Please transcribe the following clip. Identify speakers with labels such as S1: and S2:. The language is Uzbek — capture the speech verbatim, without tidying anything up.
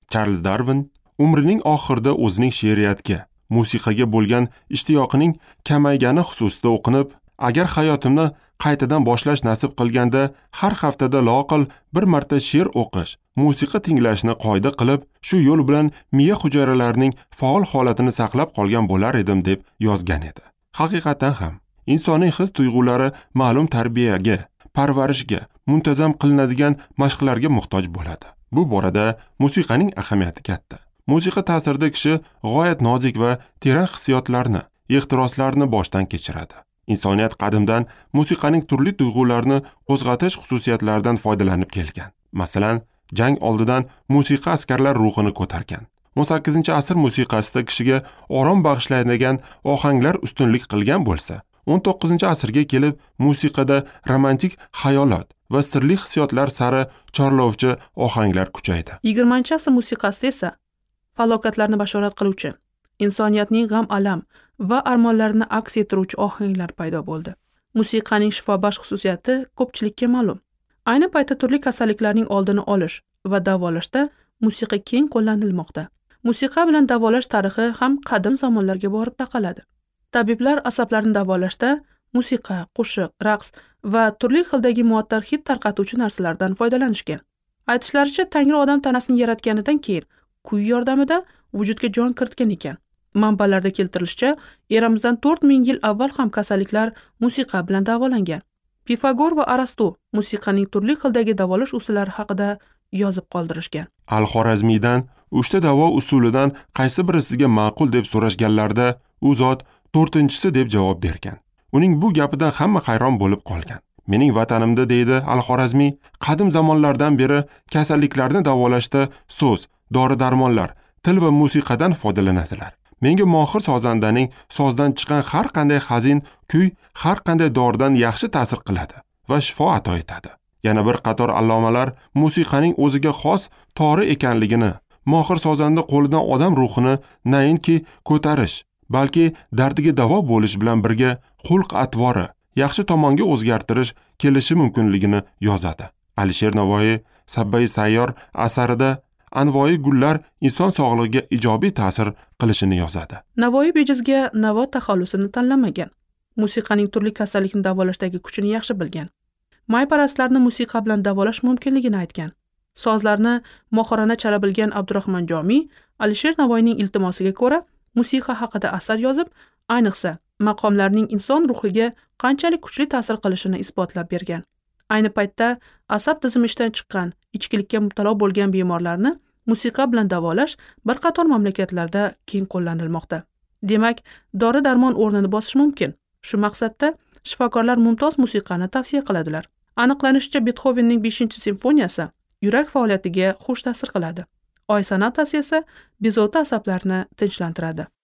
S1: Charles Darwin umrining oxirida o'zining she'riyatga, musiqaga bo'lgan ishtiyoqining kamaygani xususida o'qinib, agar hayotimni qaytadan boshlash nasib qilganda har haftada loaqal bir marta she'r o'qish, musiqa tinglashni qoida qilib, shu yo'l bilan miya hujayralarining faol holatini saqlab qolgan bo'lar edim deb yozgan edi. Haqiqatan ham insonning his-tuyg'ulari ma'lum tarbiyaga, parvarishga, muntazam qilinadigan mashqlarga muhtoj bo'ladi. Bu borada musiqaning ahamiyati katta. Musiqa ta'sirida kishi g'oyat nozik va teran hissiyotlarni, ehtiroslarni boshdan kechiradi. Insoniyat qadimdan musiqaning turli tuyg'ularni qo'zg'atish xususiyatlaridan foydalanib kelgan. Masalan, jang oldidan musiqa askarlar ruhini ko'targan. o'n sakkizinchi asr musiqasida kishiga orom bag'ishlaydigan ohanglar ustunlik qilgan bo'lsa, o'n to'qqizinchi asrga kelib musiqada romantik xayolot va sirli hissiyotlar sari chorlovchi ohanglar kuchaydi.
S2: yigirmanchi asr musiqasida esa falokatlarni bashorat qiluvchi, insoniyatning g'am-alam va armonlarini aks ettiruvchi ohanglar paydo bo'ldi. Musiqaning shifobaxsh xususiyati ko'pchilikka ma'lum. Ayni paytda turli kasalliklarning oldini olish va davolashda musiqa keng qo'llanilmoqda. Musiqa bilan davolash tarixi ham qadim zamonlarga borib taqaladi. Tabiblar asablarni davolashda musiqa, qo'shiq, raqs va turli xildagi muattar hid tarqatuvchi narsalardan foydalanishgan. Aytishlaricha, Tangri odam tanasini yaratganidan keyin kuy yordamida vujudga jon kiritgan ekan. Manbalarda keltirilishicha, eramizdan to'rt ming yil avval ham kasalliklar musiqa bilan davolangan. Pifagor va Arastu musiqaning turli xildagi davolash usullari haqida yozib qoldirishgan.
S1: Al-Xorazmiydan uchta davo usulidan qaysi biri sizga ma'qul deb so'rashganlarida u zot to'rtinchisi deb javob bergan. Uning bu gapidan hamma hayron bo'lib qolgan. Mening vatanimda, deydi Al-Xorazmiy, qadim zamonlardan beri kasalliklarni davolashda so'z, dori-darmonlar, til va musiqadan foydalanadilar. Menga mohir sozandaning sozdan chiqqan har qanday hazin kuy har qanday doridan yaxshi ta'sir qiladi va shifo ato etadi. Yana bir qator allomalar musiqaning o'ziga xos tori ekanligini, mohir sozanda qo'lidan odam ruhini nainki ko'tarish, balki dardiga davo bo'lish bilan birga xulq-atvori yaxshi tomonga o'zgartirish kelishi mumkinligini yozadi. Alisher Navoiy Sabbai Sayyor asarida anvoyi gullar inson sog'lig'iga ijobiy ta'sir qilishini yozadi.
S2: Navoiy bejizga navo taxallusini tanlamagan. Musiqaning turli kasallikni davolashdagi kuchini yaxshi bilgan. Mayparastlarni musiqa bilan davolash mumkinligini aytgan. Sozlarni mohirona chala bilgan Abdurahmon Jomiy Alisher Navoiyning iltimosiga ko'ra musiqa haqida asar yozib, ayniqsa maqomlarning inson ruhiga qanchalik kuchli ta'sir qilishini isbotlab bergan. Ayni paytda asab tizimi ishdan chiqqan, ichkilikka mubtalo bo'lgan bemorlarni musiqa bilan davolash bir qator mamlakatlarda keng qo'llanilmoqda. Demak, dori-darmon o'rnini bosish mumkin. Shu maqsadda shifokorlar mumtoz musiqani tavsiya qiladilar. Aniqlanishicha, Beethovenning beshinchi simfoniyasi yurak faoliyatiga xush ta'sir qiladi. Oy sonatasi esa bezovta asablarni tinchlantiradi.